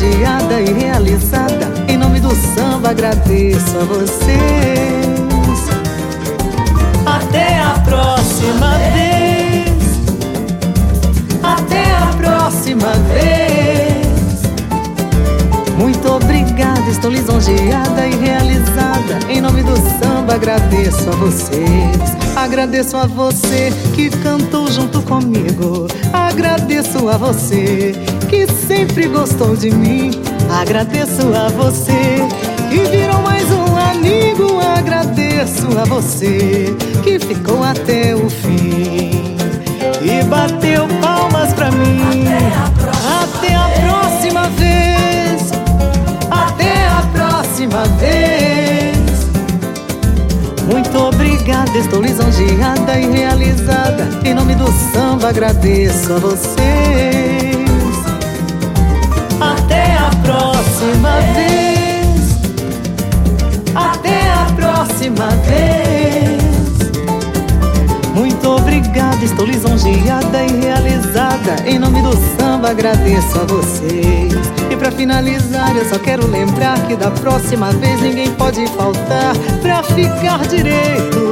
lisonjeada e realizada. Em nome do samba agradeço a vocês. Até a próxima vez. Até a próxima vez. Muito obrigada, estou lisonjeada e realizada. Em nome do samba agradeço a vocês. Agradeço a você que cantou junto comigo. Agradeço a você que sempre gostou de mim. Agradeço a você que virou mais um amigo. Agradeço a você que ficou até o fim e bateu palmas pra mim. Até a próxima vez. Até a próxima vez. Muito obrigada, estou lisonjeada e realizada. Em nome do samba agradeço a vocês. Até a próxima vez. Até a próxima vez. Muito obrigada, estou lisonjeada e realizada. Em nome do samba agradeço a vocês. E pra finalizar eu só quero lembrar que da próxima vez ninguém pode faltar pra ficar direito.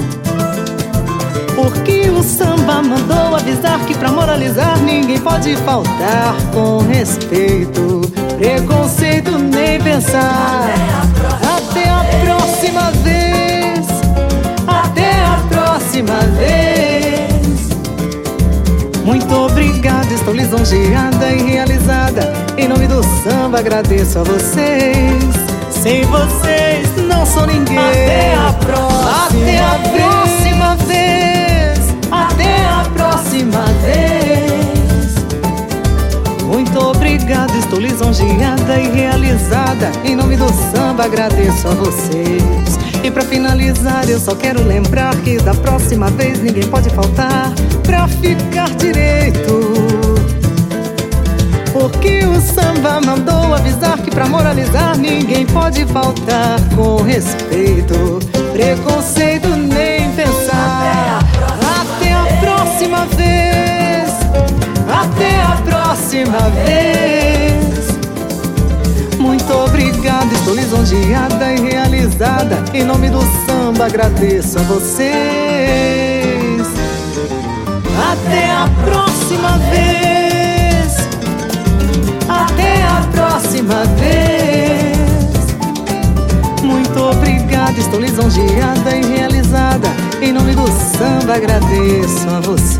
Porque o samba mandou avisar que pra moralizar ninguém pode faltar com respeito. Preconceito nem pensar. Até a próxima vez. Até a próxima vez. Muito obrigada, estou lisonjeada e realizada. Em nome do samba agradeço a vocês. Sem vocês não sou ninguém. Até a próxima vez. Até a próxima vez. Muito obrigada, estou lisonjeada e realizada. Em nome do samba agradeço a vocês. E pra finalizar eu só quero lembrar que da próxima vez ninguém pode faltar pra ficar direito. Porque o samba mandou avisar que pra moralizar ninguém pode faltar com respeito. Preconceito nem pensar. Até a próxima vez. Até a próxima vez. Muito obrigada, estou lisonjeada e realizada. Em nome do samba agradeço a vocês. Até a próxima vez. Até a próxima vez. Muito obrigada, estou lisonjeada e realizada. Em nome do samba agradeço a vocês.